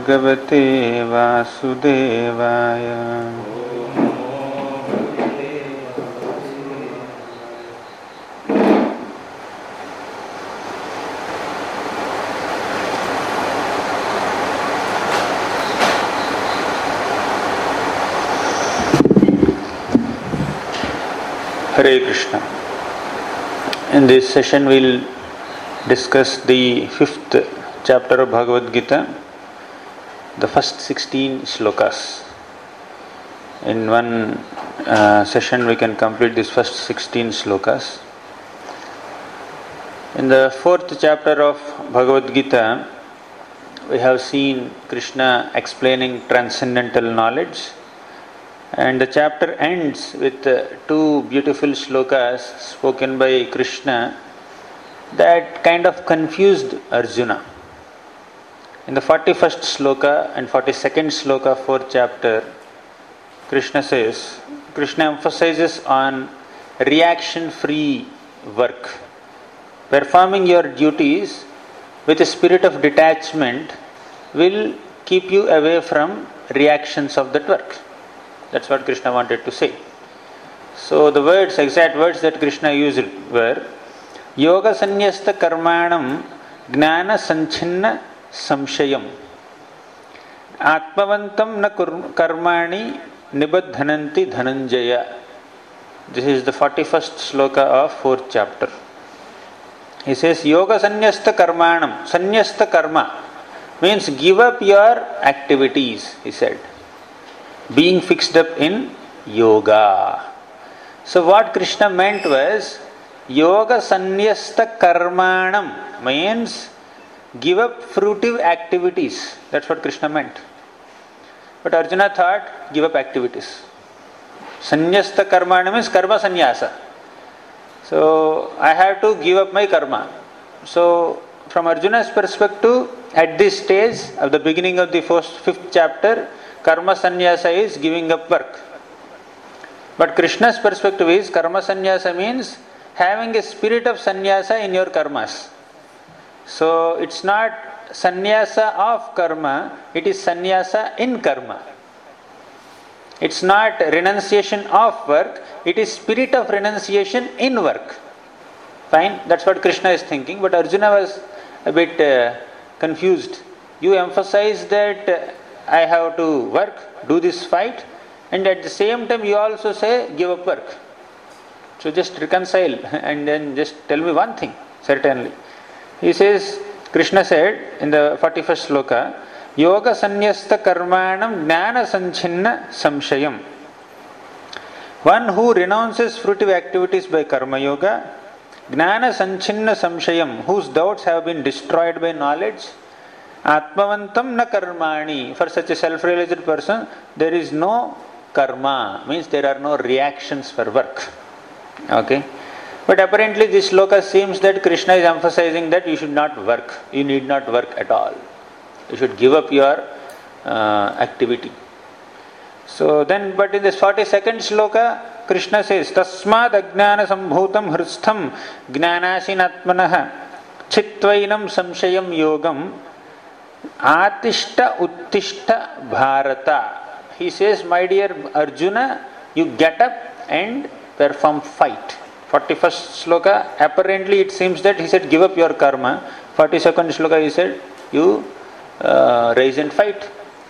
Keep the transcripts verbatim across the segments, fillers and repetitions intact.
भगवते वासुदेवाय। Hare Krishna. In this session we will discuss the fifth chapter of Bhagavad Gita, the first sixteen shlokas. In one uh, session we can complete this first sixteen shlokas. In the fourth chapter of Bhagavad Gita, we have seen Krishna explaining transcendental knowledge. And the chapter ends with uh, two beautiful shlokas spoken by Krishna that kind of confused Arjuna. In the forty-first shloka and forty-second shloka, fourth chapter, Krishna says, Krishna emphasizes on reaction-free work. Performing your duties with a spirit of detachment will keep you away from reactions of that work. That's what Krishna wanted to say. So the words, exact words that Krishna used were Yoga Sanyasta Karmanam Gnana Sanchinna Samshayam Atmavantam na Karmani Nibadhananti Dhananjaya. This is the forty-first shloka of fourth chapter. He says Yoga Sanyasta Karmanam. Sanyasta Karma means give up your activities, he said. Being fixed up in yoga. So what Krishna meant was yoga sanyasta karmanam means give up fruitive activities. That's what Krishna meant. But Arjuna thought give up activities. Sanyasta karmanam means karma sanyasa. So I have to give up my karma. So from Arjuna's perspective, at this stage of the beginning of the first fifth chapter, karma sannyasa is giving up work. But Krishna's perspective is karma sannyasa means having a spirit of sannyasa in your karmas. So it's not sannyasa of karma, it is sannyasa in karma. It's not renunciation of work, it is spirit of renunciation in work. Fine, that's what Krishna is thinking. But Arjuna was a bit uh, confused. You emphasize that uh, I have to work, do this fight, and at the same time you also say give up work. So just reconcile and then just tell me one thing, certainly. He says, Krishna said in the forty-first sloka, Yoga Sanyasta Karmanam Gnana Sanchinna Samshayam. One who renounces fruitive activities by Karma Yoga, Gnana Sanchinna Samshayam, whose doubts have been destroyed by knowledge, Atmavantam na karmani. For such a self-realized person, there is no karma, means there are no reactions for work. Okay? But apparently this sloka seems that Krishna is emphasizing that you should not work. You need not work at all. You should give up your uh, activity. So then, but in this forty-second sloka, Krishna says, Tasmad ajnana sambhutam hristham gnanasinatmanaha chitvainam samshayam yogam Atishta Uttishta Bharata. He says, my dear Arjuna, you get up and perform fight. forty-first sloka, apparently it seems that he said give up your karma. forty-second sloka he said you uh, rise and fight.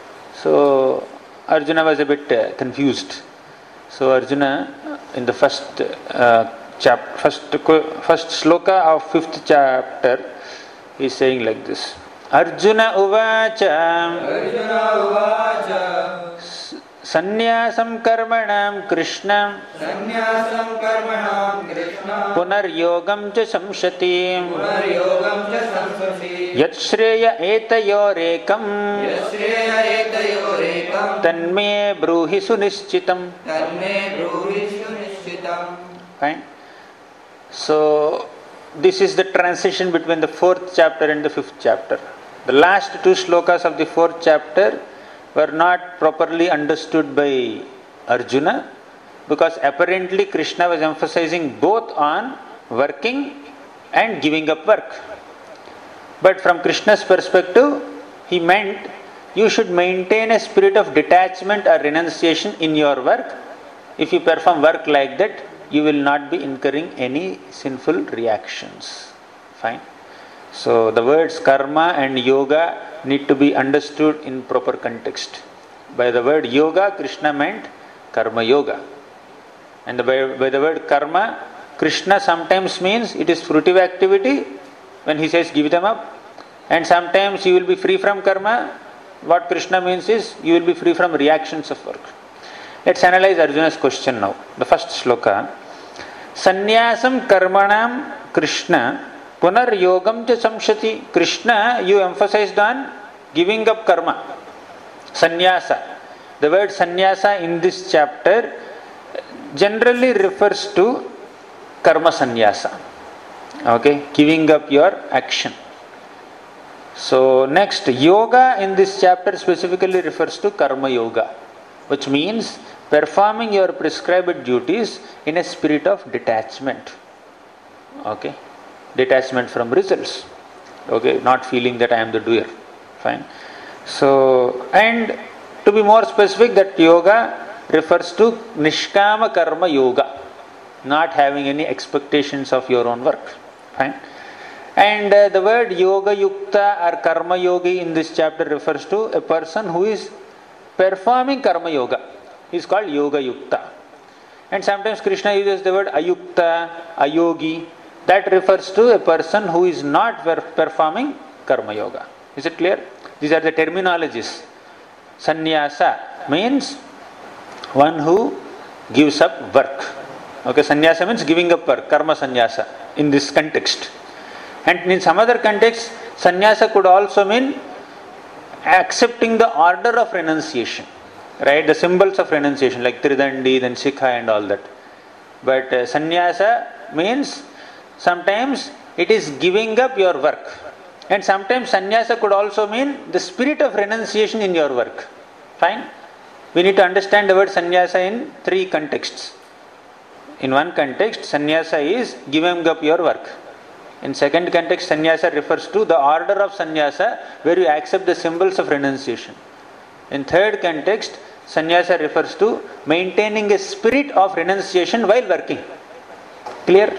So Arjuna was a bit uh, confused. So Arjuna in the first uh, chap, first, first sloka of fifth chapter he is saying like this. Arjuna uvacha Arjuna uvacha Sannyasam karmanam Krishna Sannyasam karmanam Krishna Punaryogam cha samshati Punaryogam cha samshati Yat shreya etayorekam Yat shreya etayorekam Tanme bruhi sunischitam Tanme bruhi sunischitam. Fine. So this is the transition between the fourth chapter and the fifth chapter. The last two shlokas of the fourth chapter were not properly understood by Arjuna because apparently Krishna was emphasizing both on working and giving up work. But from Krishna's perspective, he meant you should maintain a spirit of detachment or renunciation in your work. If you perform work like that, you will not be incurring any sinful reactions. Fine. So the words karma and yoga need to be understood in proper context. By the word yoga, Krishna meant karma yoga. And by, by the word karma, Krishna sometimes means it is fruitive activity when he says give them up. And sometimes you will be free from karma. What Krishna means is you will be free from reactions of work. Let's analyze Arjuna's question now. The first sloka. Sannyasam karmanam Krishna punar yogam cha samshati. Krishna, you emphasized on giving up karma. Sannyasa. The word sannyasa in this chapter generally refers to karma sannyasa. Okay, giving up your action. So next, yoga in this chapter specifically refers to karma yoga, which means performing your prescribed duties in a spirit of detachment. Okay, detachment from results. Okay, not feeling that I am the doer. Fine. So, and to be more specific, that yoga refers to nishkama karma yoga, not having any expectations of your own work. Fine. And uh, the word yoga yukta or karma yogi in this chapter refers to a person who is performing karma yoga. He is called yoga yukta. And sometimes Krishna uses the word ayukta, ayogi. That refers to a person who is not performing karma yoga. Is it clear? These are the terminologies. Sannyasa means one who gives up work. Okay, sannyasa means giving up work, karma sannyasa in this context. And in some other context, sannyasa could also mean accepting the order of renunciation, right? The symbols of renunciation like Tridandi, then Shikha and all that. But uh, sannyasa means sometimes it is giving up your work. And sometimes sannyasa could also mean the spirit of renunciation in your work. Fine? We need to understand the word sannyasa in three contexts. In one context, sannyasa is giving up your work. In second context, sannyasa refers to the order of sannyasa where you accept the symbols of renunciation. In third context, sannyasa refers to maintaining a spirit of renunciation while working. Clear?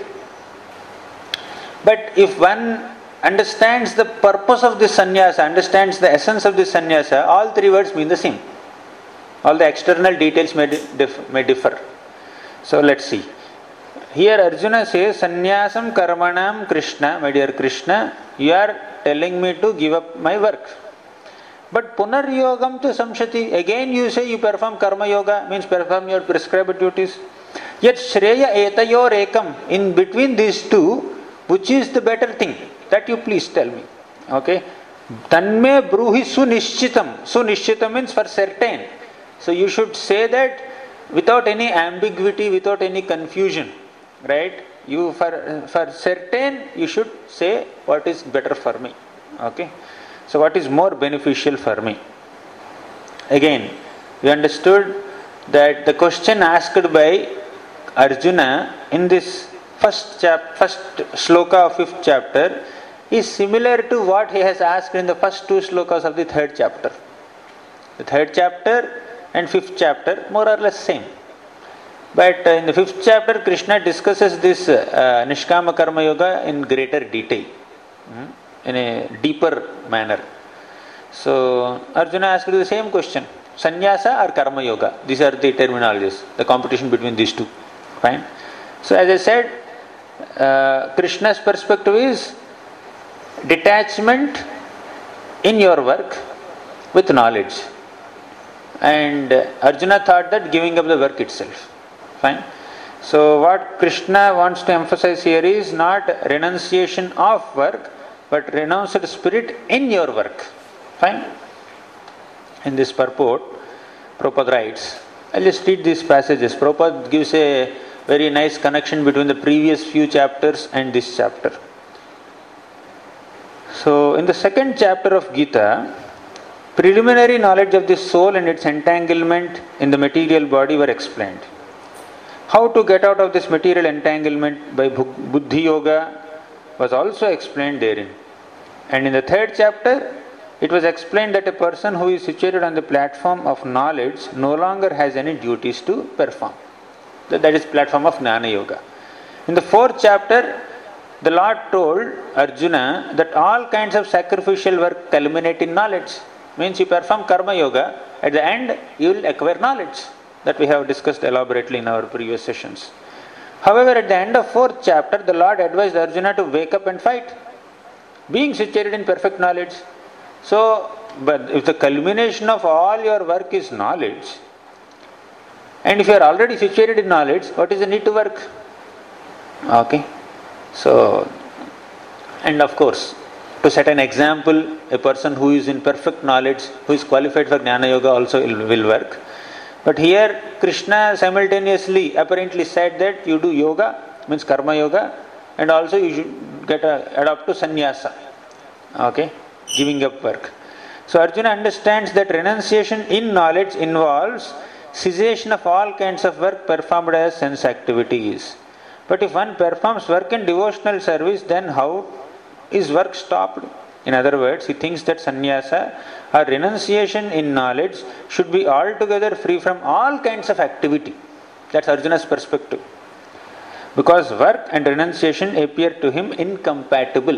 But if one understands the purpose of this sannyasa, understands the essence of this sannyasa, all three words mean the same. All the external details may, dif- may differ. So let's see. Here Arjuna says, Sannyasam karmanam Krishna, my dear Krishna, you are telling me to give up my work. But punar yogam tu samshati, again you say you perform karma yoga, means perform your prescribed duties. Yet shreya etayor ekam, in between these two, which is the better thing? That you please tell me. Okay? Tanme bruhi sunishchitam. Sunishchitam means for certain. So you should say that without any ambiguity, without any confusion. Right? You for for certain you should say what is better for me. Okay? So what is more beneficial for me? Again, we understood that the question asked by Arjuna in this first chap first sloka of fifth chapter is similar to what he has asked in the first two slokas of the third chapter. The third chapter and fifth chapter more or less same. But uh, in the fifth chapter, Krishna discusses this uh, Nishkama Karma Yoga in greater detail, mm, in a deeper manner. So, Arjuna asked the same question, Sannyasa or Karma Yoga? These are the terminologies, the competition between these two. Fine. So, as I said, uh, Krishna's perspective is detachment in your work with knowledge. And uh, Arjuna thought that giving up the work itself. Fine. So what Krishna wants to emphasize here is not renunciation of work, but renounced spirit in your work. Fine. In this purport, Prabhupada writes, I'll just read these passages. Prabhupada gives a very nice connection between the previous few chapters and this chapter. So in the second chapter of Gita, preliminary knowledge of the soul and its entanglement in the material body were explained. How to get out of this material entanglement by Buddhi Yoga was also explained therein. And in the third chapter, it was explained that a person who is situated on the platform of knowledge no longer has any duties to perform. That, that is platform of Jnana Yoga. In the fourth chapter, the Lord told Arjuna that all kinds of sacrificial work culminate in knowledge. Means you perform Karma Yoga, at the end you will acquire knowledge. That we have discussed elaborately in our previous sessions. However, at the end of fourth chapter, the Lord advised Arjuna to wake up and fight, being situated in perfect knowledge. So, but if the culmination of all your work is knowledge, and if you are already situated in knowledge, what is the need to work? Okay. So, and of course, to set an example, a person who is in perfect knowledge, who is qualified for Jnana Yoga also will, will work. But here, Krishna simultaneously apparently said that you do yoga, means Karma Yoga, and also you should get a, adopt to sannyasa. Okay, giving up work. So Arjuna understands that renunciation in knowledge involves cessation of all kinds of work performed as sense activities. But if one performs work in devotional service, then how is work stopped? In other words, he thinks that sannyasa or renunciation in knowledge should be altogether free from all kinds of activity. That's Arjuna's perspective. Because work and renunciation appear to him incompatible.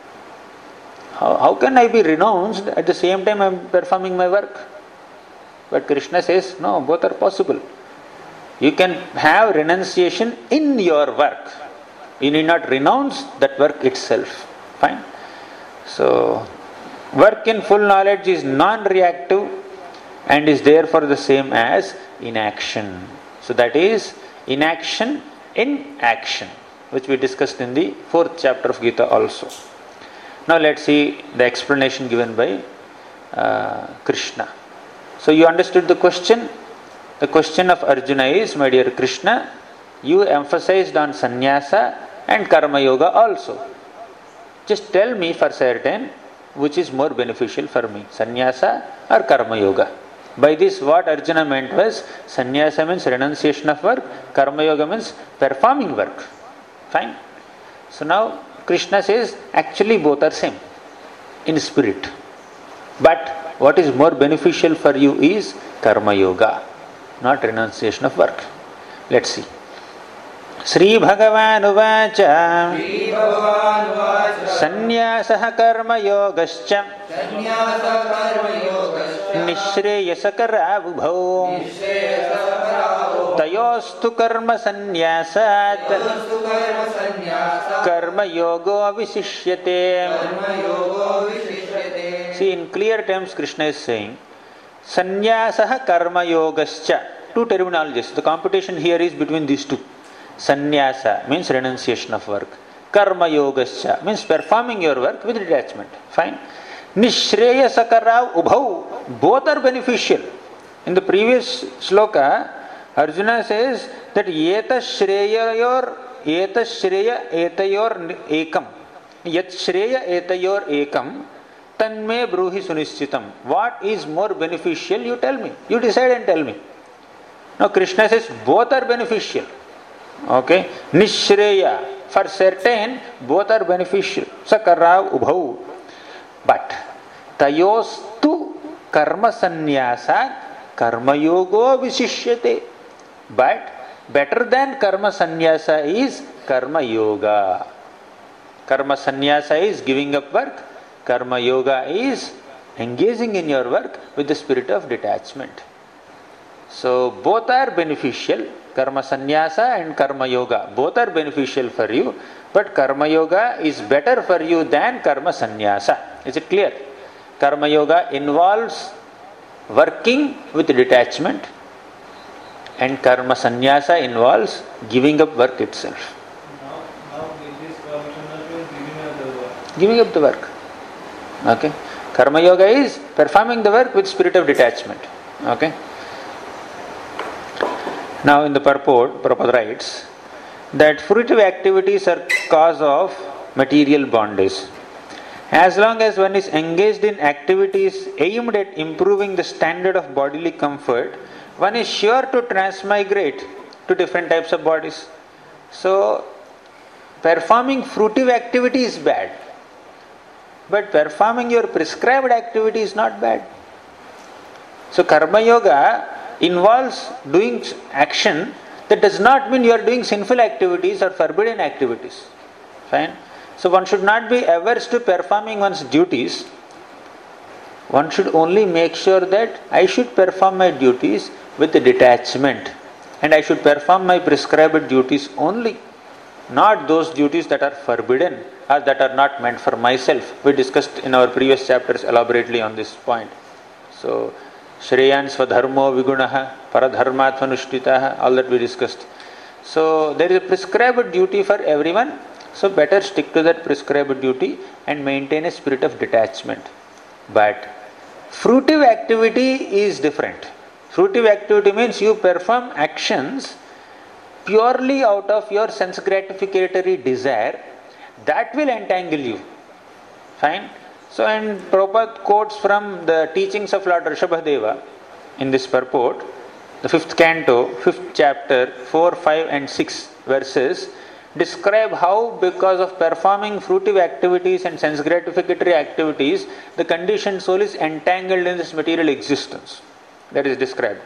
How, how can I be renounced at the same time I am performing my work? But Krishna says, no, both are possible. You can have renunciation in your work. You need not renounce that work itself. Fine. So, work in full knowledge is non-reactive and is therefore the same as inaction. So that is inaction in action, which we discussed in the fourth chapter of Gita also. Now let's see the explanation given by uh, Krishna. So you understood the question? The question of Arjuna is, my dear Krishna, you emphasized on sannyasa and karma yoga also. Just tell me for certain which is more beneficial for me, sannyasa or karma yoga. By this what Arjuna meant was, sannyasa means renunciation of work, karma yoga means performing work. Fine. So now Krishna says, actually both are same in spirit. But what is more beneficial for you is karma yoga, not renunciation of work. Let's see. Sri Bhagavan Uvacha Sannyasah karma yogascha Nishreyasakara ubhau Tayostu karma sannyasat Karma yogo visishyate. See, in clear terms Krishna is saying, Sannyasah karma yogascha. Two terminologies. The competition here is between these two. Sannyasa means renunciation of work. Karma yogascha means performing your work with detachment. Fine. Nishreyasakara ubhau. Both are beneficial. In the previous sloka, Arjuna says that Yeta Shreyayor Yeta Shreya Etayor Ekam. Yat Shreya Etayor Ekam. Tanme Bruhi Sunischitam. What is more beneficial? You tell me. You decide and tell me. Now Krishna says both are beneficial. Okay. Nishreya. For certain, both are beneficial. Sakara ubhau. But tayostu karma sannyasa karma yogo visishyate. But better than karma sannyasa is karma yoga. Karma sannyasa is giving up work. Karma yoga is engaging in your work with the spirit of detachment. So both are beneficial. Karma sannyasa and karma yoga, both are beneficial for you, but karma yoga is better for you than karma sannyasa. Is it clear? Karma yoga involves working with detachment, and karma sannyasa involves giving up work itself. Now, now this Krishna is giving up the work. Giving up the work. Okay. Karma yoga is performing the work with spirit of detachment. Okay. Now in the purport, Prabhupada writes that fruitive activities are cause of material bondage. As long as one is engaged in activities aimed at improving the standard of bodily comfort, one is sure to transmigrate to different types of bodies. So, performing fruitive activity is bad. But performing your prescribed activity is not bad. So Karma Yoga involves doing action. That does not mean you are doing sinful activities or forbidden activities. Fine. So one should not be averse to performing one's duties. One should only make sure that I should perform my duties with detachment, and I should perform my prescribed duties only, not those duties that are forbidden or that are not meant for myself. We discussed in our previous chapters elaborately on this point. So, Shreyan Swadharmo Vigunaha Paradharmatvanushtitaha, all that we discussed. So, there is a prescribed duty for everyone, so better stick to that prescribed duty and maintain a spirit of detachment. But fruitive activity is different. Fruitive activity means you perform actions purely out of your sense gratificatory desire. That will entangle you. Fine? So, and Prabhupada quotes from the teachings of Lord Rishabhadeva in this purport, the fifth canto, fifth chapter, four, five and six verses describe how because of performing fruitive activities and sense gratificatory activities, the conditioned soul is entangled in this material existence. That is described.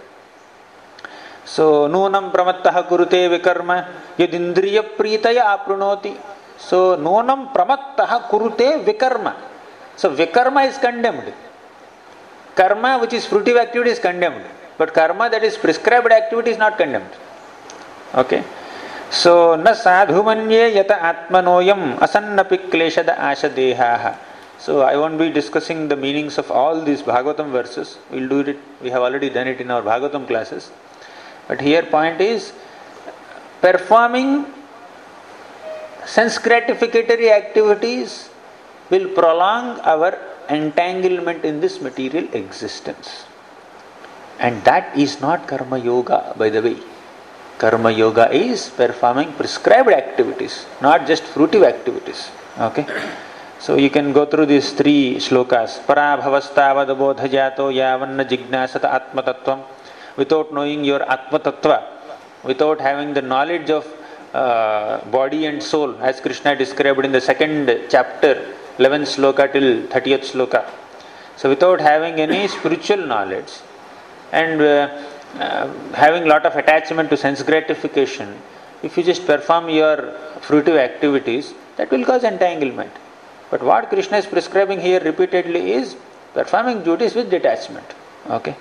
So, nunam pramattaha kurute vikarma yadindriya pritaya aprunoti. So, nunam pramattaha kurute vikarma. So, vikarma is condemned. Karma, which is fruitive activity, is condemned. But karma, that is prescribed activity, is not condemned. Okay. So, na sadhumanye yata atmanoyam asannapi kleshada ashadehaha. So, I won't be discussing the meanings of all these Bhagavatam verses. We'll do it, we have already done it in our Bhagavatam classes. But here point is, performing sense gratificatory activities will prolong our entanglement in this material existence. And that is not Karma Yoga, by the way. Karma Yoga is performing prescribed activities, not just fruitive activities. Okay? So you can go through these three shlokas. Parabhavastavad bodhajato yavanna jignasata atma tattvam. Without knowing your atma tattva, without having the knowledge of uh, body and soul, as Krishna described in the second chapter, eleventh shloka till thirtieth shloka. So without having any spiritual knowledge and uh, uh, having lot of attachment to sense gratification, if you just perform your fruitive activities, that will cause entanglement. But what Krishna is prescribing here repeatedly is performing duties with detachment. Okay.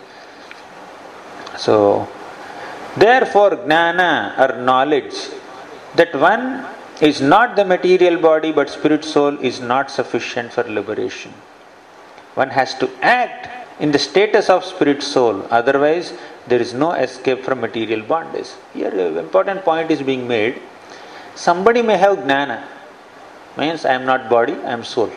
So, therefore, jnana or knowledge that one is not the material body but spirit soul is not sufficient for liberation. One has to act in the status of spirit soul, otherwise there is no escape from material bondage. Here an important point is being made. Somebody may have jnana, means I am not body, I am soul.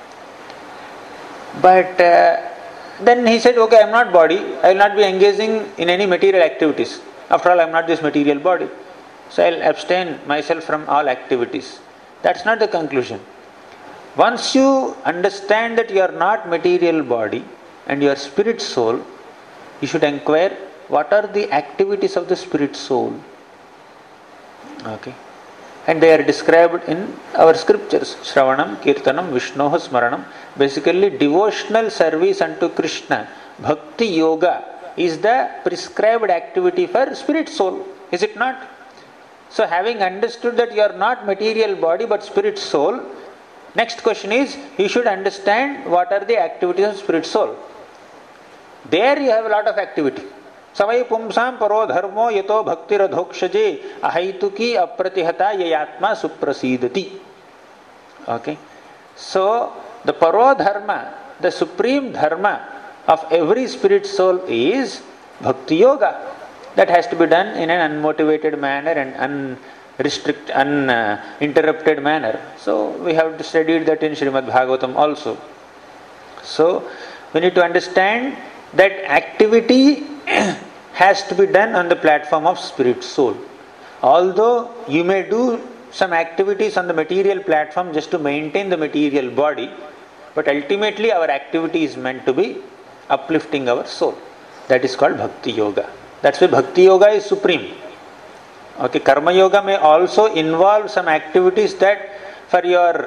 But uh, then he said, okay, I am not body, I will not be engaging in any material activities. After all, I am not this material body. So I will abstain myself from all activities. That's not the conclusion. Once you understand that you are not material body and you are spirit soul, you should inquire what are the activities of the spirit soul. Okay. And they are described in our scriptures. Shravanam, Kirtanam, Vishnoha Smaranam. Basically, devotional service unto Krishna, Bhakti Yoga, is the prescribed activity for spirit soul. Is it not? So, having understood that you are not material body but spirit soul, next question is, you should understand what are the activities of spirit soul. There you have a lot of activity. Savai pumsam paro dharmo yato bhakti radhokshaje ahaituki apratihata yayatma suprasidati. Okay. So, the paro dharma, the supreme dharma of every spirit soul is bhakti yoga. That has to be done in an unmotivated manner and unrestricted, uninterrupted manner. So, we have studied that in Srimad Bhagavatam also. So, we need to understand that activity has to be done on the platform of spirit soul. Although you may do some activities on the material platform just to maintain the material body, but ultimately our activity is meant to be uplifting our soul. That is called Bhakti Yoga. That's why Bhakti Yoga is supreme. Okay, Karma Yoga may also involve some activities that for your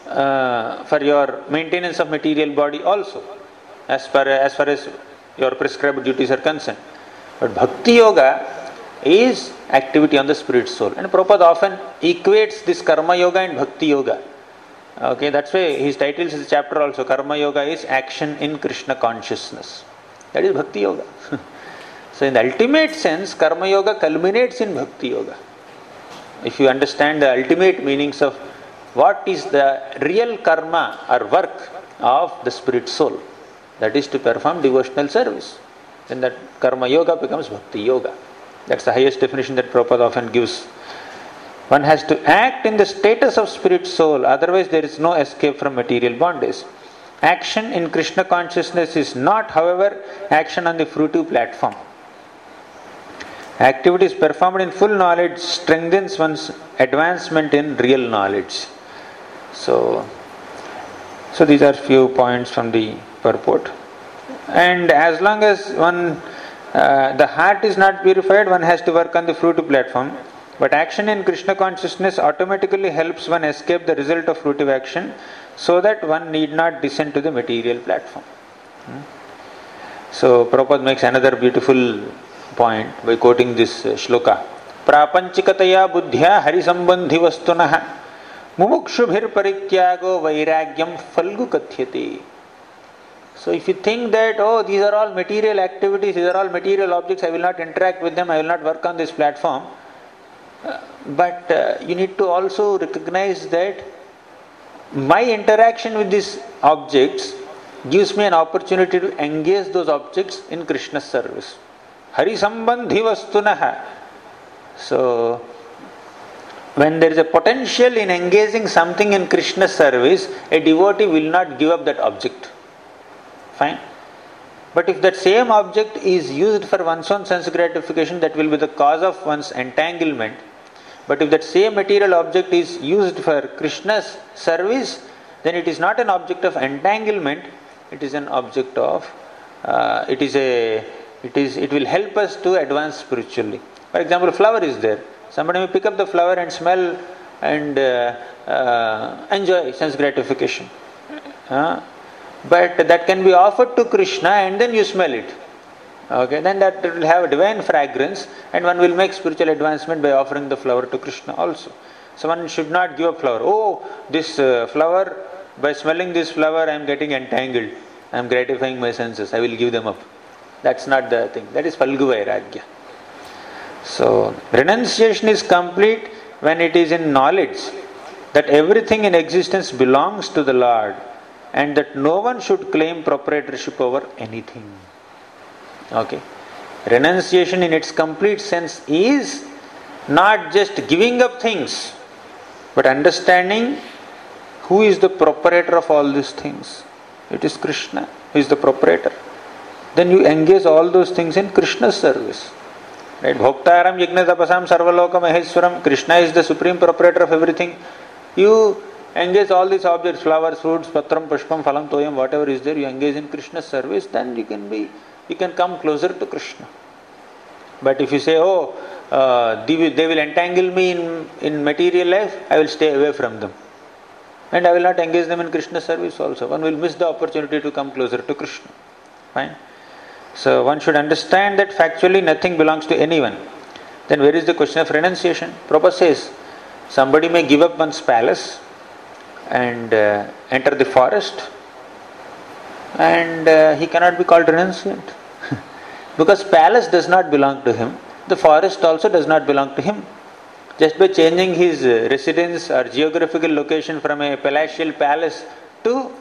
uh, for your maintenance of material body also, as far as far as your prescribed duties are concerned. But Bhakti Yoga is activity on the spirit soul. And Prabhupada often equates this Karma Yoga and Bhakti Yoga. Okay, that's why his title is the chapter also. Karma Yoga is action in Krishna consciousness. That is Bhakti Yoga. So in the ultimate sense, Karma Yoga culminates in Bhakti Yoga. If you understand the ultimate meanings of what is the real karma or work of the spirit soul, that is to perform devotional service, then that Karma Yoga becomes Bhakti Yoga. That's the highest definition that Prabhupada often gives. One has to act in the status of spirit soul, otherwise there is no escape from material bondage. Action in Krishna consciousness is not, however, action on the fruitive platform. Activities performed in full knowledge strengthens one's advancement in real knowledge. So, so these are few points from the purport. And as long as one, uh, the heart is not purified, one has to work on the fruitive platform. But action in Krishna consciousness automatically helps one escape the result of fruitive action, so that one need not descend to the material platform. Hmm? So Prabhupada makes another beautiful point by quoting this uh, shloka. Prapanchikataya buddhya harisambandhi vastunaha mumukshubhir parityago vairagyam falgu kathyate. So if you think that, oh, these are all material activities, these are all material objects, I will not interact with them, I will not work on this platform. Uh, but uh, you need to also recognize that my interaction with these objects gives me an opportunity to engage those objects in Krishna's service. Hari sambandhi vastunaha. So, when there is a potential in engaging something in Krishna's service, a devotee will not give up that object. Fine. But if that same object is used for one's own sense gratification, that will be the cause of one's entanglement. But if that same material object is used for Krishna's service, then it is not an object of entanglement, it is an object of, uh, it is a, it is, it will help us to advance spiritually. For example, flower is there. Somebody may pick up the flower and smell and uh, uh, enjoy sense gratification. Uh, but that can be offered to Krishna and then you smell it. Okay, then that will have a divine fragrance and one will make spiritual advancement by offering the flower to Krishna also. So one should not give up flower. Oh, this uh, flower, by smelling this flower I am getting entangled. I am gratifying my senses. I will give them up. That's not the thing. That is Falgu Vairagya. So, renunciation is complete when it is in knowledge that everything in existence belongs to the Lord and that no one should claim proprietorship over anything. Okay. Renunciation in its complete sense is not just giving up things, but understanding who is the proprietor of all these things. It is Krishna who is the proprietor. Then you engage all those things in Krishna's service. Right? Bhoktaram yajna tapasam sarvaloka maheswaram. Krishna is the supreme proprietor of everything. You engage all these objects, flowers, fruits, patram, pushpam, phalam, toyam, whatever is there, you engage in Krishna's service, then you can be, you can come closer to Krishna. But if you say, oh, uh, they, will, they will entangle me in, in material life, I will stay away from them. And I will not engage them in Krishna's service also. One will miss the opportunity to come closer to Krishna. Fine. So one should understand that factually nothing belongs to anyone. Then where is the question of renunciation? Prabhupada says, somebody may give up one's palace and uh, enter the forest and uh, he cannot be called renunciant. Because palace does not belong to him, the forest also does not belong to him. Just by changing his residence or geographical location from a palatial palace to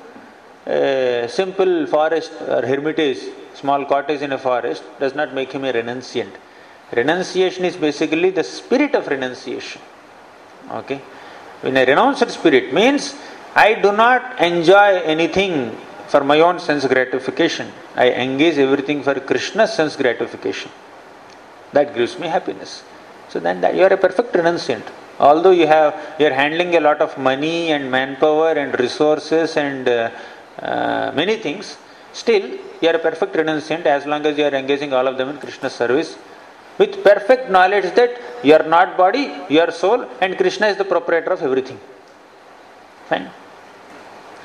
a simple forest or hermitage, small cottage in a forest, does not make him a renunciant. Renunciation is basically the spirit of renunciation. Okay? When a renounced spirit means I do not enjoy anything for my own sense gratification. I engage everything for Krishna's sense gratification. That gives me happiness. So then that you are a perfect renunciant. Although you have you are handling a lot of money and manpower and resources and uh, uh, many things, still you are a perfect renunciant as long as you are engaging all of them in Krishna's service with perfect knowledge that you are not body, you are soul and Krishna is the proprietor of everything. Fine.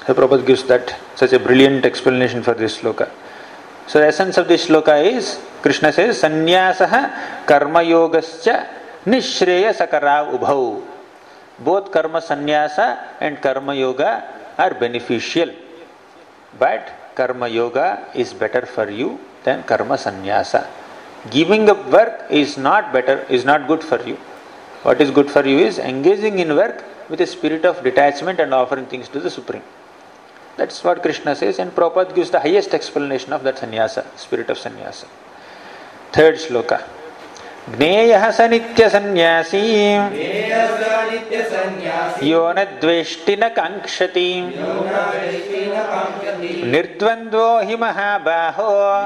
So Prabhupada gives that such a brilliant explanation for this sloka. So the essence of this sloka is, Krishna says, Sannyasah karma yogascha nishreya sakara ubhau. Both karma sannyasa and karma yoga are beneficial. But karma yoga is better for you than karma sannyasa. Giving up work is not better, is not good for you. What is good for you is engaging in work with a spirit of detachment and offering things to the Supreme. That's what Krishna says, and Prabhupada gives the highest explanation of that sannyasa, spirit of sannyasa. Third sloka. Gneyah sa nitya sannyasi yona dveshti na kankshati nirdvandvo hi mahabaho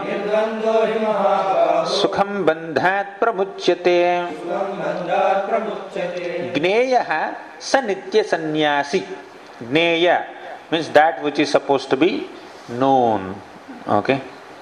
sukham bandhat pramuchyate. Gneyah sa nitya sannyasi. Gneya means that which is supposed to be known. Okay.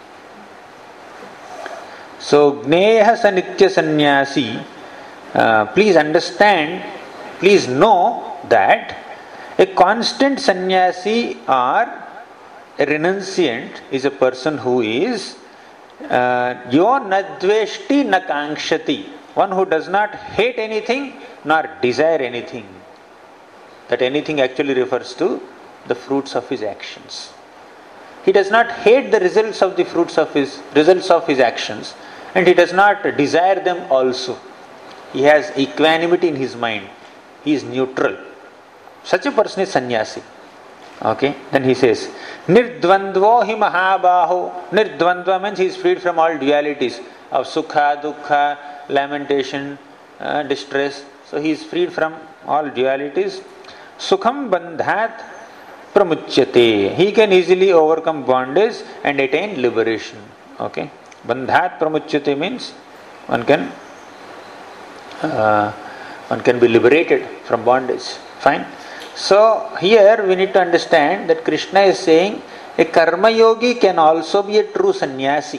So, Gneyah sa nitya sannyasi, uh, please understand, please know that a constant sannyasi or a renunciant is a person who is yo nadveshti na kankshati, one who does not hate anything nor desire anything. That anything actually refers to the fruits of his actions. He does not hate the results of the fruits of his results of his actions, and he does not desire them also. He has equanimity in his mind. He is neutral. Such a person is sannyasi. Okay. Then he says, Nirdvandvo hi mahabaho. Nirdvandva means he is freed from all dualities of sukha, dukkha, lamentation, uh, distress. So he is freed from all dualities. Sukham bandhat pramuchyate. He can easily overcome bondage and attain liberation. Okay. Bandhat pramuchyate means one can uh, one can be liberated from bondage. Fine. So here we need to understand that Krishna is saying a karma yogi can also be a true sannyasi.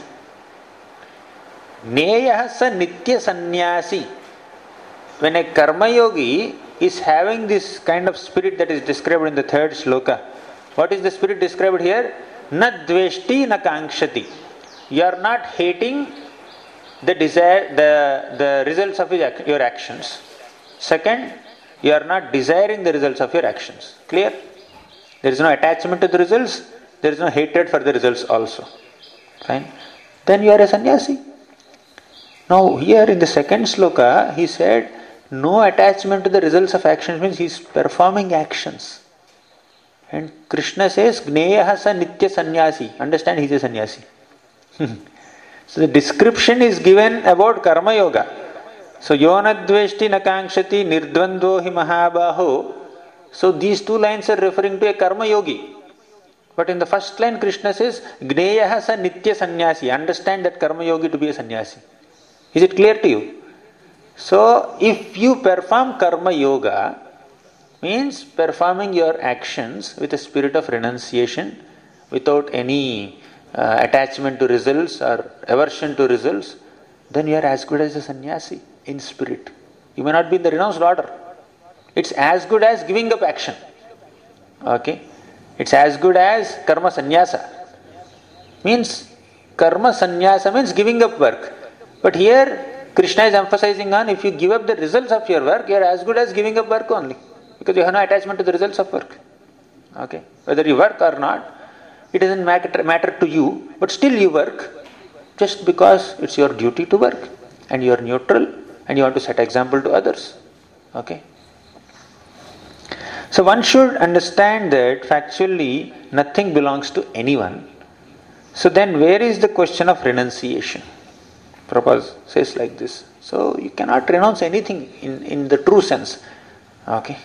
Gneyah sa nitya sannyasi. When a karma yogi is having this kind of spirit that is described in the third sloka, what is the spirit described here? Na dveshti na kankshati. You are not hating the desire, the, the results of your actions. Second, you are not desiring the results of your actions. Clear? There is no attachment to the results. There is no hatred for the results also. Fine? Then you are a sannyasi. Now here in the second sloka, he said, no attachment to the results of actions means he is performing actions. And Krishna says, Gneyah sa nitya sannyasi. Understand, he is a sannyasi. So the description is given about karma yoga. So yonadveshti nakankshati nirdvandvo hi mahabaho. So these two lines are referring to a karma yogi. But in the first line Krishna says Gneyah sa nitya sannyasi. Understand that karma yogi to be a sannyasi. Is it clear to you? So if you perform karma yoga, means performing your actions with a spirit of renunciation, without any Uh, attachment to results or aversion to results, then you are as good as a sannyasi in spirit. You may not be in the renounced order. It's as good as giving up action. Okay? It's as good as karma sannyasa. Means karma sannyasa means giving up work. But here Krishna is emphasizing on if you give up the results of your work, you are as good as giving up work only. Because you have no attachment to the results of work. Okay? Whether you work or not, it doesn't matter, matter to you, but still you work just because it's your duty to work and you are neutral and you want to set example to others. Okay? So one should understand that factually nothing belongs to anyone. So then where is the question of renunciation? Prabhupada says like this. So you cannot renounce anything in, in the true sense. Okay?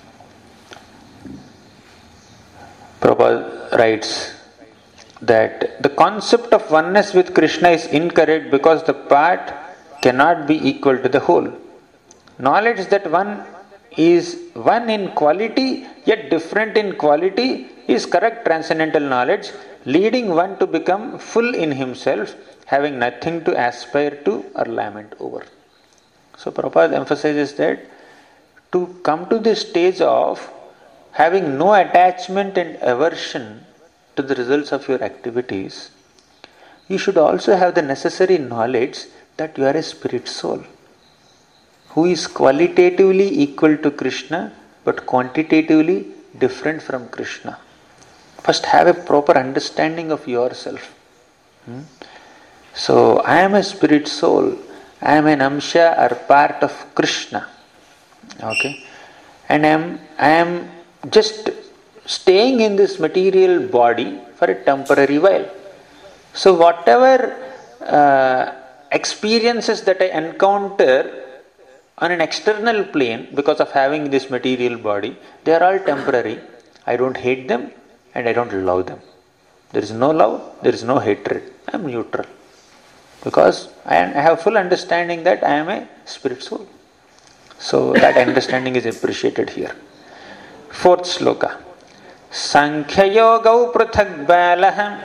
Prabhupada writes that the concept of oneness with Krishna is incorrect because the part cannot be equal to the whole. Knowledge that one is one in quality yet different in quality is correct transcendental knowledge, leading one to become full in himself, having nothing to aspire to or lament over. So Prabhupada emphasizes that to come to this stage of having no attachment and aversion to the results of your activities, you should also have the necessary knowledge that you are a spirit soul who is qualitatively equal to Krishna but quantitatively different from Krishna. First, have a proper understanding of yourself. Hmm? So, I am a spirit soul. I am an amsha or part of Krishna. Okay? And I am, I am just staying in this material body for a temporary while. So, whatever uh, experiences that I encounter on an external plane because of having this material body, they are all temporary. I don't hate them and I don't love them. There is no love, there is no hatred. I am neutral. Because I have full understanding that I am a spirit soul. So that understanding is appreciated here. Fourth sloka. Sankhya yogau prathak balah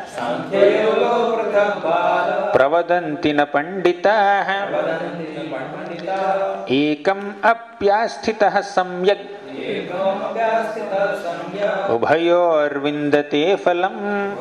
pravadanti na panditah ekam apyasthitah samyak ubhayor vindate phalam.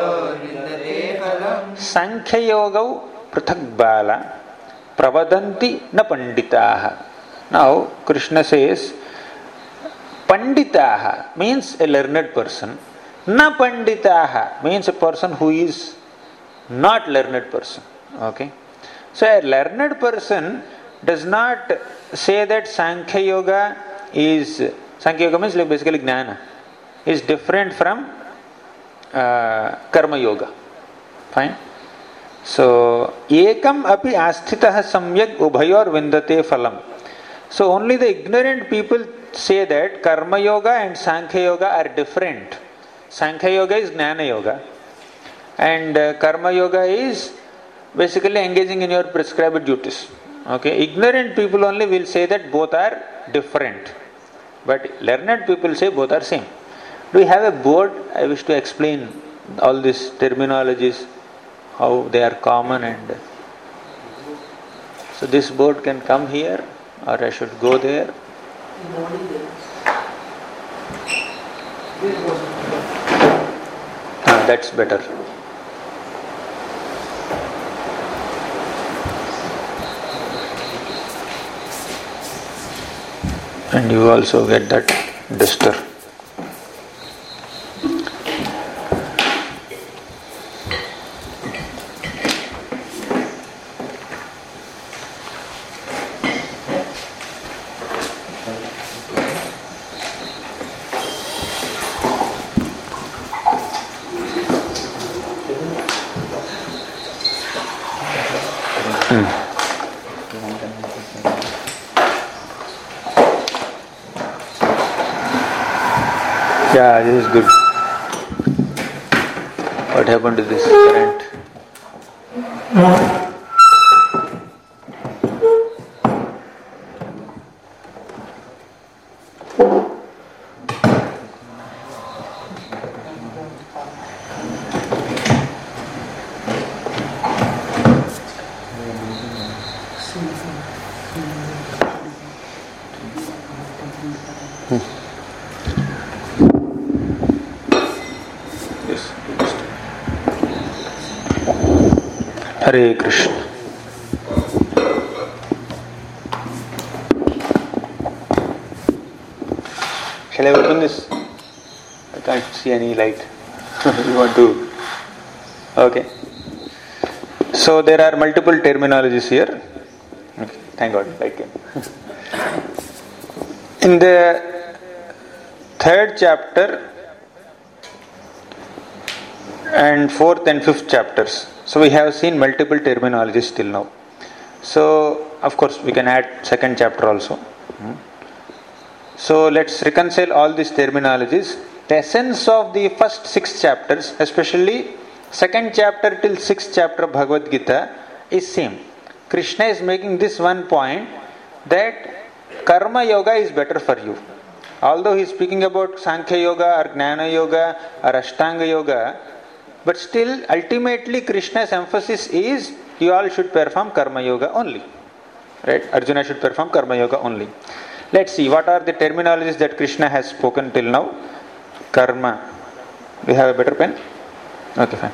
Sankhya yogau prathak bala pravadanti na panditah. Now Krishna says Panditaha means a learned person. Na panditaha means a person who is not learned person. Okay. So a learned person does not say that Sankhya Yoga is Sankhya Yoga means like basically Jnana is different from uh, Karma Yoga. Fine. So ekam api asthitah samyak ubhayor vindate phalam. So only the ignorant people say that Karma Yoga and Sankhya Yoga are different. Sankhya Yoga is Jnana Yoga and uh, Karma Yoga is basically engaging in your prescribed duties. Okay, ignorant people only will say that both are different, but learned people say both are same. Do we have a board? I wish to explain all these terminologies, how they are common, and so this board can come here or I should go there. Ah, that's better. And you also get that duster. Yeah, this is good. What happened to this current? Hare Krishna. Shall I open this? I can't see any light. You want to? Okay. So there are multiple terminologies here. Okay. Thank God, light came. In the third chapter and fourth and fifth chapters, so we have seen multiple terminologies till now. So of course we can add second chapter also. So let's reconcile all these terminologies. The essence of the first six chapters, especially second chapter till sixth chapter of Bhagavad Gita, is same. Krishna is making this one point that Karma Yoga is better for you. Although he is speaking about Sankhya Yoga or Jnana Yoga or Ashtanga Yoga, but still ultimately Krishna's emphasis is you all should perform Karma Yoga only. Right? Arjuna should perform Karma Yoga only. Let's see what are the terminologies that Krishna has spoken till now. Karma. Do you have a better pen? Okay, fine.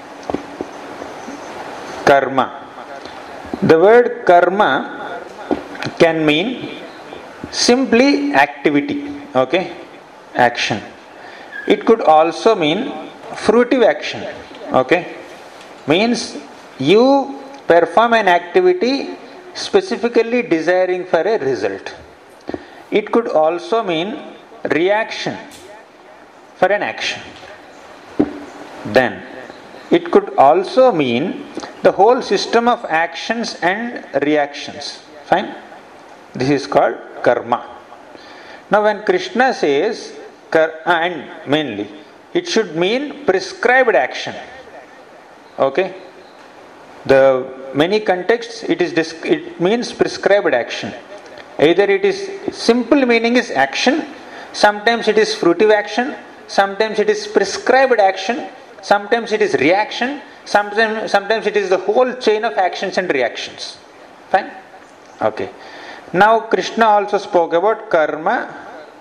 Karma. The word karma can mean simply activity, okay, action. It could also mean fruitive action, okay, means you perform an activity specifically desiring for a result. It could also mean reaction for an action. Then it could also mean the whole system of actions and reactions. Fine? This is called karma. Now when Krishna says, and mainly, it should mean prescribed action. Okay? The many contexts it is it means prescribed action. Either it is simple meaning is action, sometimes it is fruitive action, sometimes it is prescribed action, sometimes it is reaction, sometimes sometimes it is the whole chain of actions and reactions. Fine? Okay. Now Krishna also spoke about karma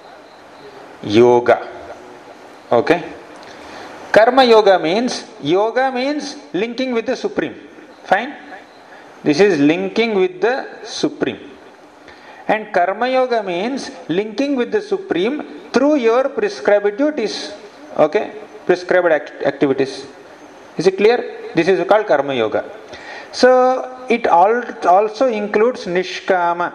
yoga. Okay? Karma yoga means, yoga means linking with the Supreme. Fine? This is linking with the Supreme. And karma yoga means linking with the Supreme through your prescribed duties. Okay? Prescribed act- activities. Is it clear? This is called karma yoga. So, it also includes nishkama.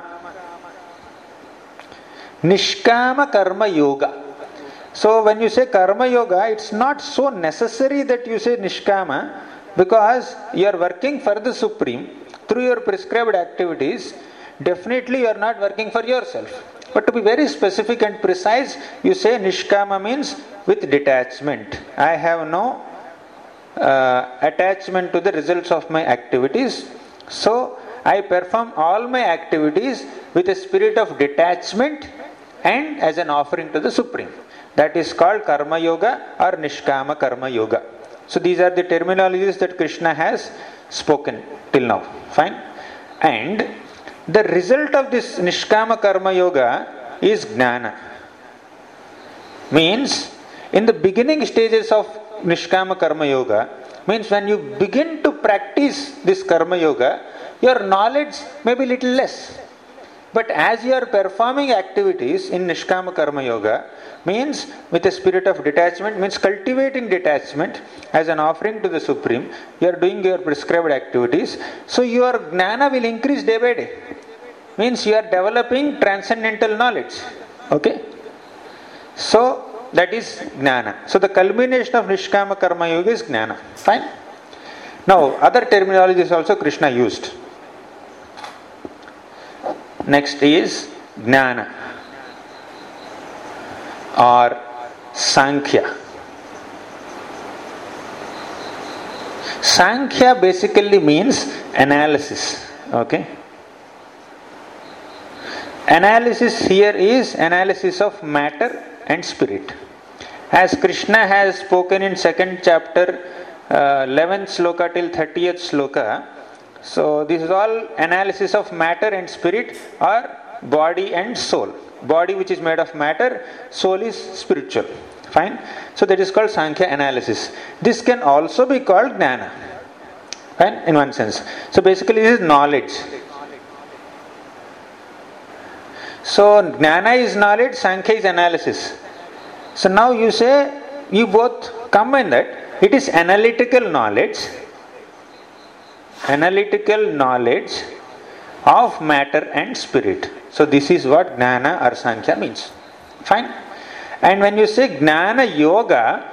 Nishkama karma yoga. So when you say karma yoga, it's not so necessary that you say nishkama, because you are working for the Supreme through your prescribed activities. Definitely you are not working for yourself. But to be very specific and precise, you say nishkama means with detachment. I have no uh, attachment to the results of my activities. So I perform all my activities with a spirit of detachment and as an offering to the Supreme. That is called karma yoga or nishkama karma yoga. So these are the terminologies that Krishna has spoken till now. Fine? And the result of this nishkama karma yoga is jnana. Means, in the beginning stages of nishkama karma yoga, means when you begin to practice this karma yoga, your knowledge may be little less. But as you are performing activities in nishkama karma yoga, means with a spirit of detachment, means cultivating detachment as an offering to the Supreme, you are doing your prescribed activities. So your jnana will increase day by day. Means you are developing transcendental knowledge. Okay? So that is jnana. So the culmination of nishkama karma yoga is jnana. Fine? Now other terminologies also Krishna used. Next is jnana or Sankhya. Sankhya basically means analysis. Okay? Analysis here is analysis of matter and spirit. As Krishna has spoken in second chapter, uh, eleventh sloka till thirtieth sloka, so this is all analysis of matter and spirit or body and soul. Body which is made of matter, soul is spiritual. Fine? So that is called Sankhya analysis. This can also be called Jnana. Fine? In one sense. So basically this is knowledge. So Jnana is knowledge, Sankhya is analysis. So now you say, you both combine that. It is analytical knowledge. Analytical knowledge of matter and spirit. So this is what Jnana or Sankhya means. Fine? And when you say Jnana Yoga,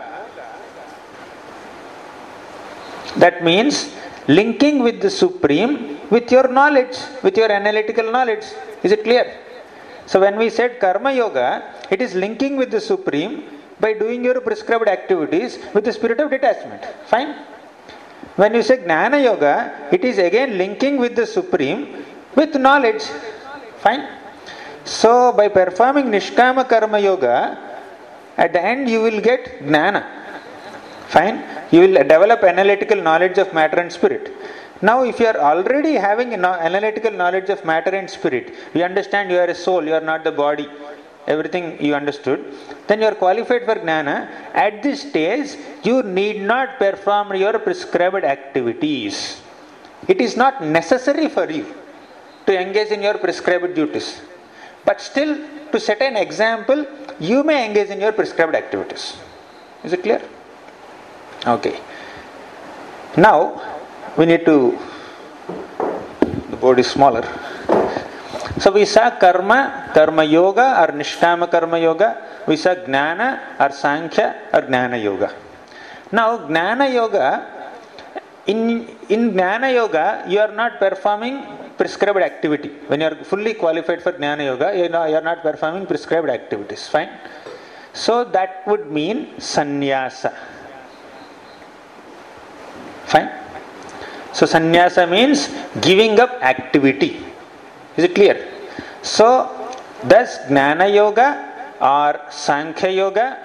that means linking with the Supreme with your knowledge, with your analytical knowledge. Is it clear? So when we said Karma Yoga, it is linking with the Supreme by doing your prescribed activities with the spirit of detachment. Fine? When you say Jnana Yoga, it is again linking with the Supreme with knowledge. Fine? So by performing Nishkama Karma Yoga, at the end you will get Jnana. Fine? You will develop analytical knowledge of matter and spirit. Now, if you are already having an analytical knowledge of matter and spirit, you understand you are a soul, you are not the body, everything you understood, then you are qualified for Jnana. At this stage, you need not perform your prescribed activities. It is not necessary for you to engage in your prescribed duties. But still, to set an example, you may engage in your prescribed activities. Is it clear? Okay. Now, we need to, the board is smaller. So we saw karma, karma yoga or nishkama karma yoga. We saw jnana or sankhya or jnana yoga. Now jnana yoga, in, in jnana yoga, you are not performing prescribed activity. When you are fully qualified for jnana yoga, you are, you are not performing prescribed activities. Fine. So that would mean sannyasa. Fine. So sannyasa means giving up activity. Is it clear? So, does Jnana Yoga or Sankhya Yoga,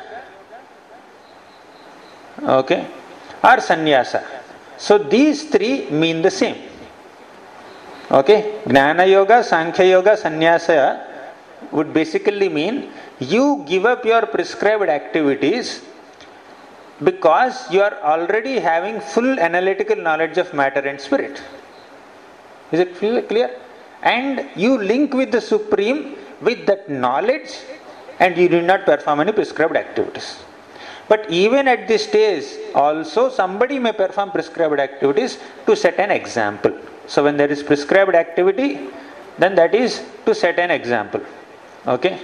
okay, or Sannyasa? So these three mean the same. Okay, Jnana Yoga, Sankhya Yoga, Sannyasa would basically mean you give up your prescribed activities because you are already having full analytical knowledge of matter and spirit. Is it clear? And you link with the Supreme with that knowledge, and you do not perform any prescribed activities. But even at this stage, also somebody may perform prescribed activities to set an example. So when there is prescribed activity, then that is to set an example. Okay?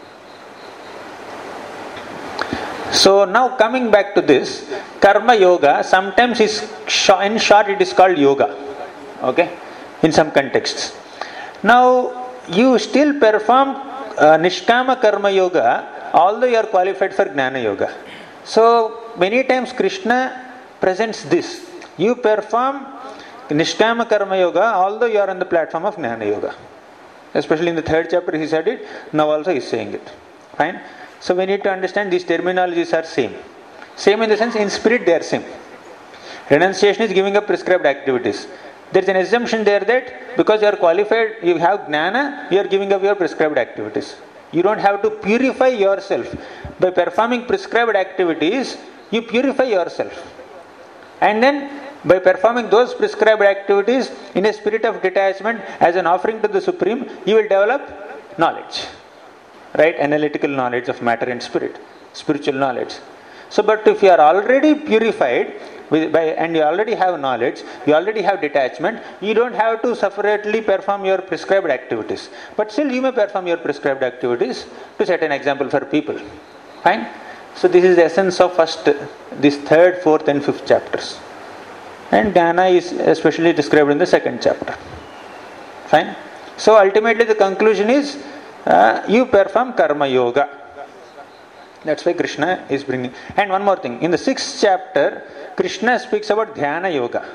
So now coming back to this, karma yoga, sometimes is in short it is called yoga. Okay? In some contexts. Now you still perform uh, nishkama karma yoga, although you are qualified for jnana yoga. So many times Krishna presents this. You perform nishkama karma yoga, although you are on the platform of jnana yoga. Especially in the third chapter he said it, now also he is saying it. Fine? So we need to understand these terminologies are same. Same in the sense, in spirit they are same. Renunciation is giving up prescribed activities. There is an assumption there that because you are qualified, you have jnana, you are giving up your prescribed activities. You don't have to purify yourself. By performing prescribed activities, you purify yourself. And then by performing those prescribed activities in a spirit of detachment as an offering to the Supreme, you will develop knowledge. Right? Analytical knowledge of matter and spirit. Spiritual knowledge. So, but if you are already purified with, by, and you already have knowledge, you already have detachment, you don't have to separately perform your prescribed activities. But still you may perform your prescribed activities to set an example for people. Fine? So this is the essence of first, this third, fourth and fifth chapters. And jnana is especially described in the second chapter. Fine? So ultimately the conclusion is, uh, you perform karma yoga. That's why Krishna is bringing. And one more thing. In the sixth chapter, Krishna speaks about Dhyana Yoga.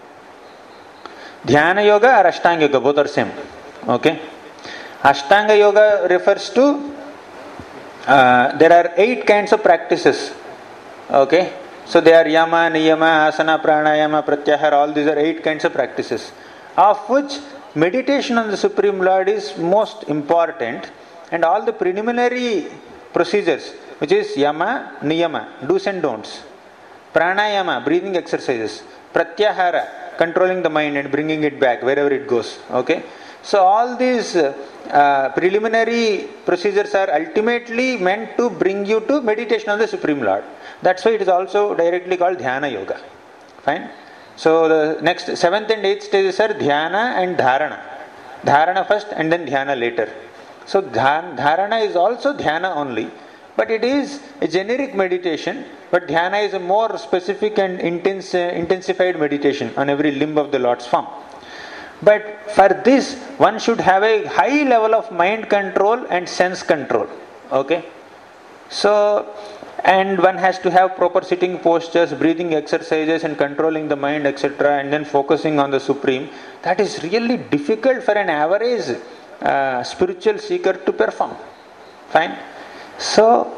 Dhyana Yoga or Ashtanga Yoga, both are same. Okay? Ashtanga Yoga refers to, uh, there are eight kinds of practices. Okay? So they are Yama, Niyama, Asana, Pranayama, Pratyahara, all these are eight kinds of practices. Of which meditation on the Supreme Lord is most important, and all the preliminary procedures, which is Yama, Niyama, do's and don'ts, Pranayama, breathing exercises, Pratyahara, controlling the mind and bringing it back wherever it goes. Okay? So all these uh, preliminary procedures are ultimately meant to bring you to meditation on the Supreme Lord. That's why it is also directly called Dhyana Yoga. Fine? So the next seventh and eighth stages are Dhyana and Dharana. Dharana first and then Dhyana later. So Dharana is also Dhyana only, but it is a generic meditation, but Dhyana is a more specific and intense, uh, intensified meditation on every limb of the Lord's form. But for this, one should have a high level of mind control and sense control. Okay? So, and one has to have proper sitting postures, breathing exercises and controlling the mind, et cetera, and then focusing on the Supreme. That is really difficult for an average uh, spiritual seeker to perform. Fine? So,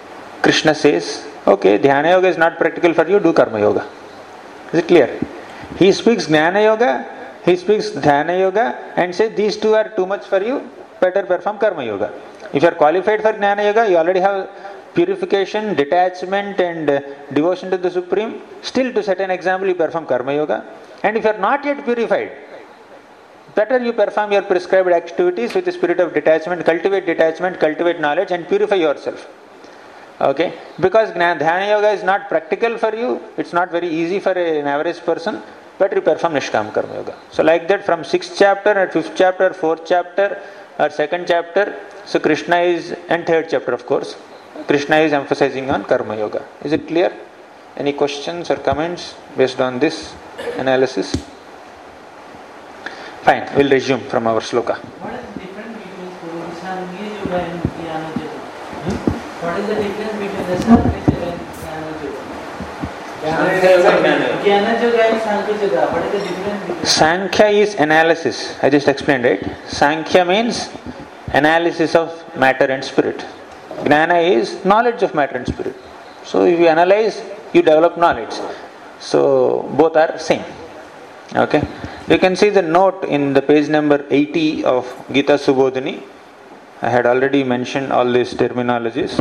Krishna says, okay, Dhyana Yoga is not practical for you, do Karma Yoga. Is it clear? He speaks Jnana Yoga, he speaks Dhyana Yoga and says these two are too much for you, better perform Karma Yoga. If you are qualified for Jnana Yoga, you already have purification, detachment and uh, devotion to the Supreme. Still, to set an example, you perform Karma Yoga. And if you are not yet purified, better you perform your prescribed activities with the spirit of detachment, cultivate detachment, cultivate knowledge and purify yourself. Okay? Because Dhyana Yoga is not practical for you, it's not very easy for an average person, better you perform Nishkama Karma Yoga. So like that, from sixth chapter or fifth chapter, fourth chapter or second chapter, so Krishna is, and third chapter of course, Krishna is emphasizing on Karma Yoga. Is it clear? Any questions or comments based on this analysis? Fine, we'll resume from our sloka. What is the difference between Sangha Yoga and Jnana Yoga? Hmm? What is the difference between the Sangha Yoga and Jnana Yoga? Jnana Yoga and Sangha Yoga. What is the difference between? Sankhya is analysis. I just explained it. Sankhya means analysis of matter and spirit. Jnana is knowledge of matter and spirit. So if you analyze, you develop knowledge. So both are same. Okay. You can see the note in the page number eighty of Gita Subodhini. I had already mentioned all these terminologies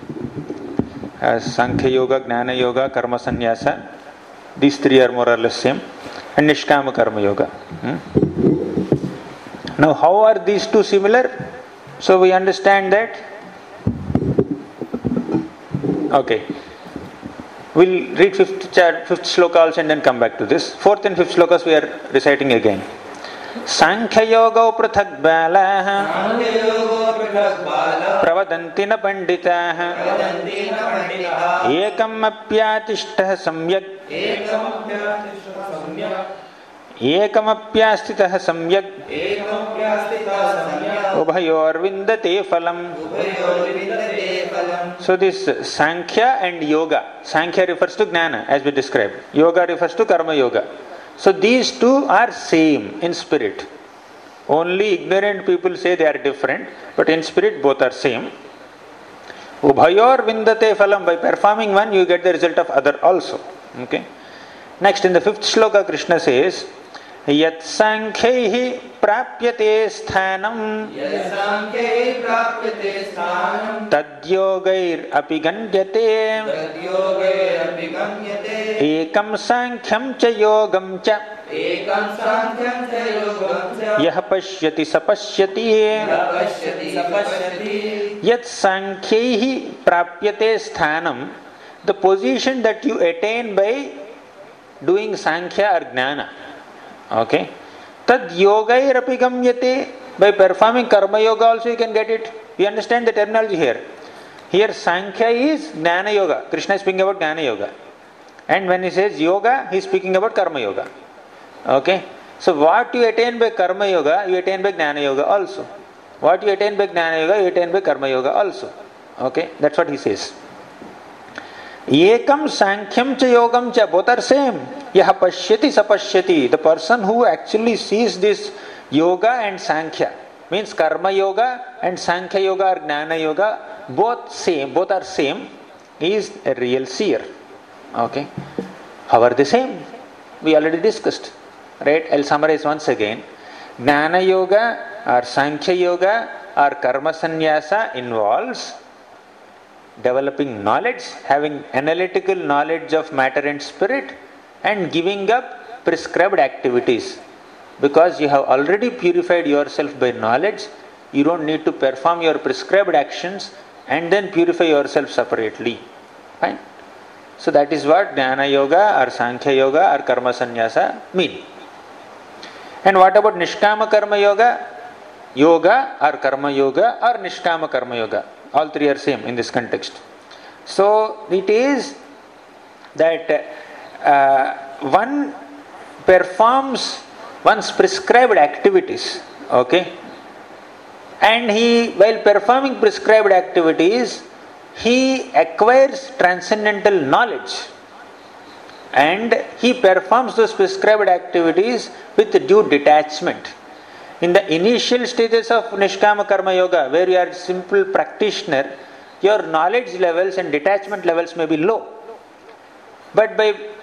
as Sankhya Yoga, Jnana Yoga, Karma Sannyasa. These three are more or less same. And Nishkama Karma Yoga. Hmm? Now how are these two similar? So we understand that. Okay. We'll read fifth, chart, fifth sloka also and then come back to this. Fourth and fifth slokas we are reciting again. Sankhya yoga prathak balaha pravadanti na panditaha ekam apyatishtaha samyak ekam apyastitaha samyak ubhayor vindate phalam. So this Sankhya and Yoga. Sankhya refers to Jnana as we described. Yoga refers to Karma Yoga. So these two are same in spirit. Only ignorant people say they are different, but in spirit both are same. Ubhayor vindate phalam. By performing one you get the result of other also. Okay. Next in the fifth sloka Krishna says, Yat sankhyahi prapyate sthanam tadyogair apigandyate ekam sankhyaṃ ca yogam ca yah pashyati sapashyati yat sankhyahi prapyate sthanam. The position that you attain by doing Sankhya or Jnana. Okay. Tad yogair api gamyate. By performing Karma Yoga also you can get it. You understand the terminology here. Here Sankhya is Jnana Yoga. Krishna is speaking about Jnana Yoga. And when he says Yoga, he is speaking about Karma Yoga. Okay. So what you attain by Karma Yoga, you attain by Jnana Yoga also. What you attain by Jnana Yoga, you attain by Karma Yoga also. Okay. That's what he says. Ekam Sankhyam cha Yogam cha. Both are same. Yaha pashyati sapashyati. The person who actually sees this Yoga and Sankhya, means Karma Yoga and Sankhya Yoga or Jnana Yoga, both same, both are same, is a real seer. Okay. How are they same? We already discussed. Right? I'll summarize once again. Jnana Yoga or Sankhya Yoga or Karma Sannyasa involves developing knowledge, having analytical knowledge of matter and spirit, and giving up prescribed activities. Because you have already purified yourself by knowledge, you don't need to perform your prescribed actions and then purify yourself separately. Fine? So that is what Jnana Yoga or Sankhya Yoga or Karma Sannyasa mean. And what about Nishkama Karma Yoga? Yoga or Karma Yoga or Nishkama Karma Yoga. All three are same in this context. So it is that uh, one performs one's prescribed activities, okay, and he, while performing prescribed activities, he acquires transcendental knowledge and he performs those prescribed activities with due detachment. In the initial stages of Nishkama Karma Yoga, where you are a simple practitioner, your knowledge levels and detachment levels may be low. But by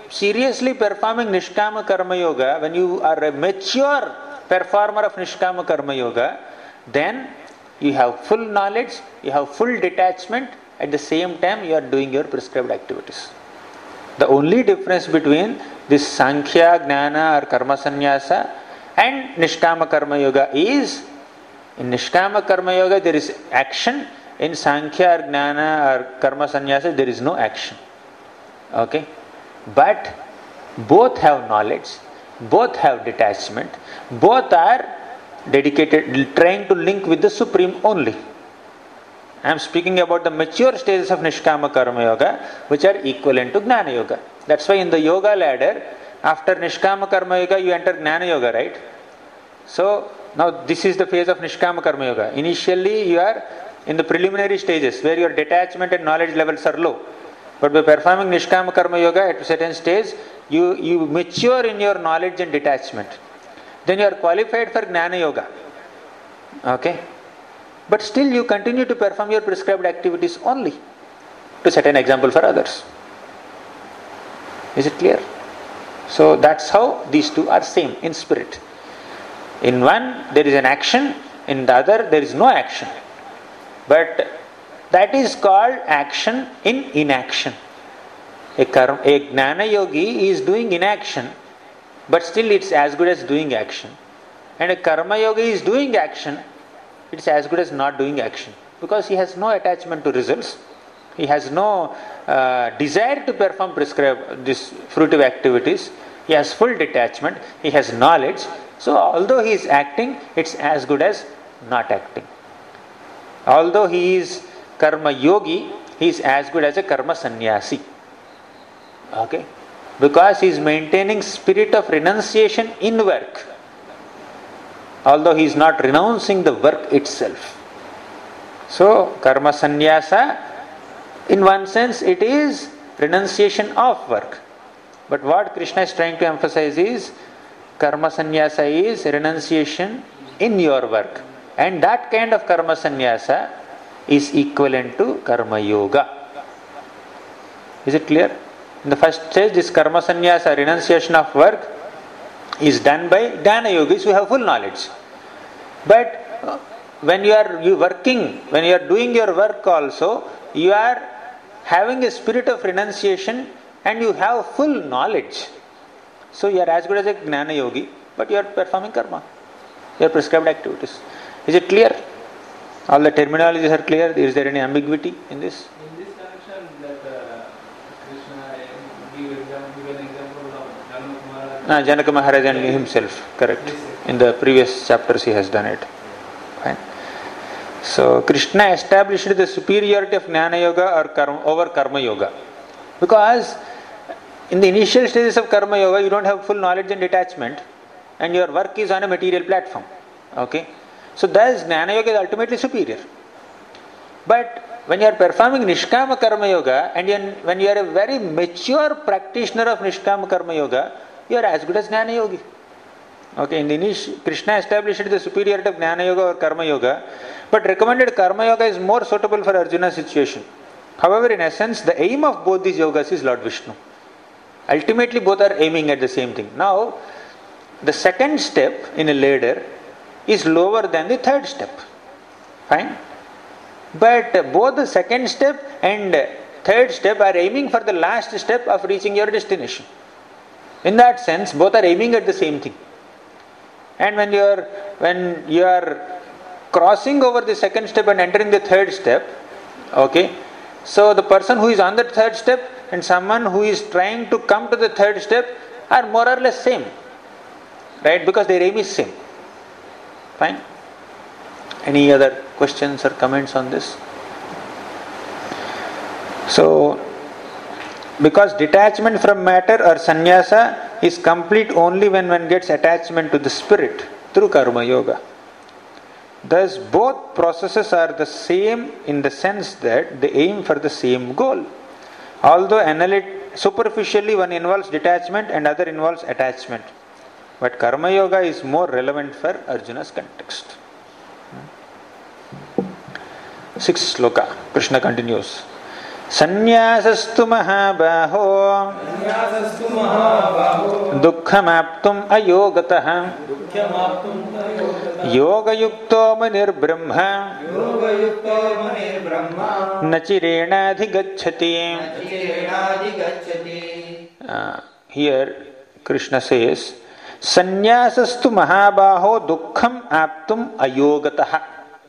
seriously performing Nishkama Karma Yoga, when you are a mature performer of Nishkama Karma Yoga, then you have full knowledge, you have full detachment, at the same time you are doing your prescribed activities. The only difference between this Sankhya, Jnana or Karma Sannyasa and Nishkama Karma Yoga is, in Nishkama Karma Yoga there is action, in Sankhya or Jnana or Karma Sannyasa there is no action. Okay? But both have knowledge, both have detachment, both are dedicated, trying to link with the Supreme only. I am speaking about the mature stages of Nishkama Karma Yoga, which are equivalent to Jnana Yoga. That's why in the yoga ladder, after Nishkama Karma Yoga, you enter Jnana Yoga, right? So, now this is the phase of Nishkama Karma Yoga. Initially, you are in the preliminary stages, where your detachment and knowledge levels are low. But by performing Nishkama Karma Yoga at a certain stage, you, you mature in your knowledge and detachment. Then you are qualified for Jnana Yoga. Okay? But still you continue to perform your prescribed activities only, to set an example for others. Is it clear? So that's how these two are same in spirit. In one there is an action, in the other there is no action. But that is called action in inaction. A, karma, a Jnana Yogi is doing inaction, but still it's as good as doing action. And a Karma Yogi is doing action, it's as good as not doing action, because he has no attachment to results, he has no uh, desire to perform prescribed this fruitive activities, he has full detachment, he has knowledge. So although he is acting, it's as good as not acting. Although he is Karma Yogi, he is as good as a Karma Sannyasi. Okay? Because he is maintaining spirit of renunciation in work, although he is not renouncing the work itself. So, Karma Sannyasa, in one sense, it is renunciation of work. But what Krishna is trying to emphasize is, Karma Sannyasa is renunciation in your work. And that kind of Karma Sannyasa is equivalent to Karma Yoga. Is it clear? In the first stage, this Karma Sannyasa, renunciation of work, is done by Jnana Yogis who have full knowledge. But uh, when you are you working, when you are doing your work also, you are having a spirit of renunciation and you have full knowledge. So you are as good as a Jnana Yogi, but you are performing karma, your prescribed activities. Is it clear? All the terminologies are clear? Is there any ambiguity in this? In this connection, that uh, Krishna give example, give an example of Janaka Maharaj. Ah, Janaka Maharaj and himself, correct. In the previous chapters he has done it. Fine. So Krishna established the superiority of Jnana Yoga or karma, over Karma Yoga. Because in the initial stages of Karma Yoga, you don't have full knowledge and detachment, and your work is on a material platform. Okay? So thus Jnana Yoga is ultimately superior. But when you are performing Nishkama Karma Yoga, and you are, when you are a very mature practitioner of Nishkama Karma Yoga, you are as good as Jnana Yogi. Okay, in the initial, Krishna established the superiority of Jnana Yoga or Karma Yoga, but recommended Karma Yoga is more suitable for Arjuna's situation. However, in essence, the aim of both these yogas is Lord Vishnu. Ultimately, both are aiming at the same thing. Now, the second step in a ladder is lower than the third step. Fine? But both the second step and third step are aiming for the last step of reaching your destination. In that sense, both are aiming at the same thing. And when you are when you are crossing over the second step and entering the third step, okay, so the person who is on the third step and someone who is trying to come to the third step are more or less same, right? Because their aim is same. Fine. Any other questions or comments on this? So, because detachment from matter or sannyasa is complete only when one gets attachment to the spirit through Karma Yoga. Thus, both processes are the same in the sense that they aim for the same goal. Although analyt- superficially one involves detachment and other involves attachment. But Karma Yoga is more relevant for Arjuna's context. Sixth sloka, Krishna continues. संन्यासस्तु महाबाहो दुःखमाप्तुम् अयोगतः योगयुक्तो मुनिर्ब्रह्म न चिरेणाधिगच्छति. Here Krishna says, Sanyasastu mahabaho dukkham aptum ayogatah.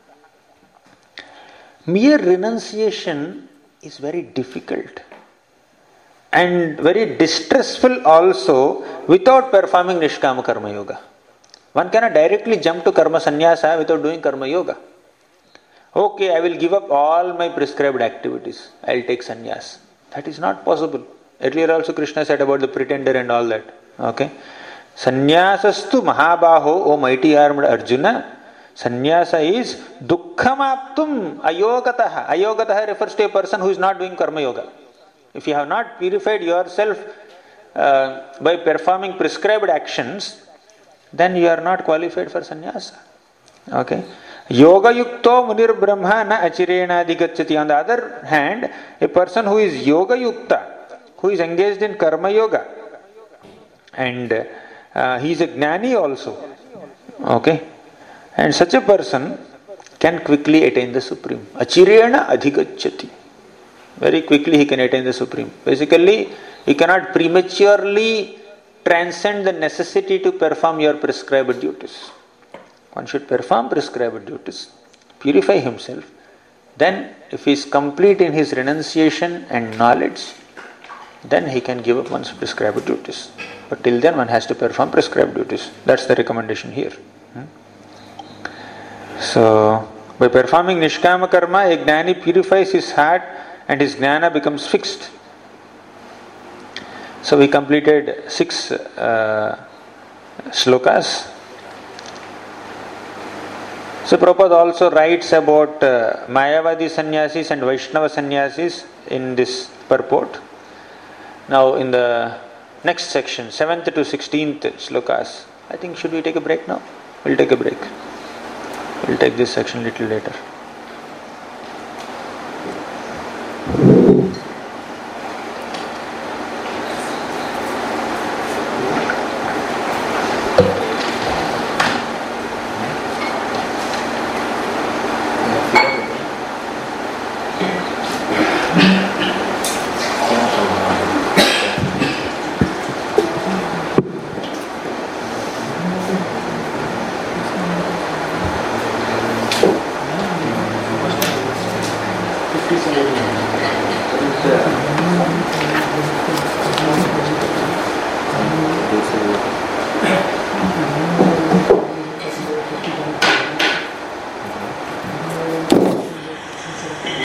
Mere renunciation is very difficult and very distressful also without performing Nishkama Karma Yoga. One cannot directly jump to Karma Sannyasa without doing Karma Yoga. Okay, I will give up all my prescribed activities. I will take sannyas. That is not possible. Earlier also Krishna said about the pretender and all that. Okay. Sannyasastu mahabaho, O mighty armed Arjuna. Sannyasa is dukkhamaptum ayogataha. Ayogataha refers to a person who is not doing karma yoga. If you have not purified yourself uh, by performing prescribed actions, then you are not qualified for sannyasa. Okay. Yoga yukto munir brahma na achirena adhigacchati. On the other hand, a person who is yoga yukta, who is engaged in karma yoga, and uh, he is a gnani also. Okay. And such a person can quickly attain the Supreme. Achirena adhigacchati. Very quickly he can attain the Supreme. Basically, he cannot prematurely transcend the necessity to perform your prescribed duties. One should perform prescribed duties, purify himself. Then, if he is complete in his renunciation and knowledge, then he can give up one's prescribed duties. But till then, one has to perform prescribed duties. That's the recommendation here. Hmm? So, by performing Nishkama Karma, a Gnani purifies his heart and his Jnana becomes fixed. So, we completed six uh, slokas. So, Prabhupada also writes about uh, Mayavadi sannyasis and Vaishnava sannyasis in this purport. Now, in the next section, seventh to sixteenth slokas, I think should we take a break now? We'll take a break. We'll take this section a little later. Peace and